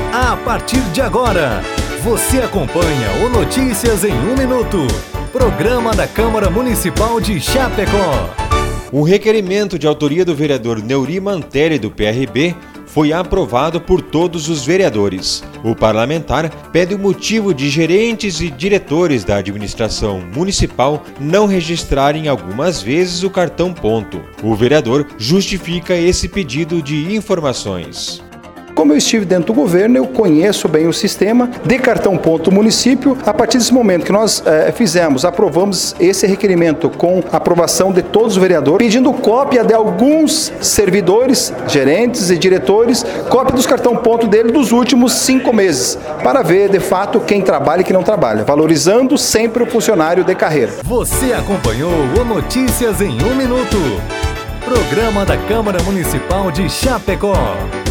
A partir de agora, você acompanha o Notícias em 1 Minuto, programa da Câmara Municipal de Chapecó. Um requerimento de autoria do vereador Neuri Mantelli, do PRB, foi aprovado por todos os vereadores. O parlamentar pede o motivo de gerentes e diretores da administração municipal não registrarem algumas vezes o cartão ponto. O vereador justifica esse pedido de informações. Como eu estive dentro do governo, eu conheço bem o sistema de cartão ponto município. A partir desse momento que nós aprovamos esse requerimento com aprovação de todos os vereadores, pedindo cópia de alguns servidores, gerentes e diretores, cópia dos cartão ponto dele dos últimos 5 meses, para ver de fato quem trabalha e quem não trabalha, valorizando sempre o funcionário de carreira. Você acompanhou o Notícias em 1 Minuto, programa da Câmara Municipal de Chapecó.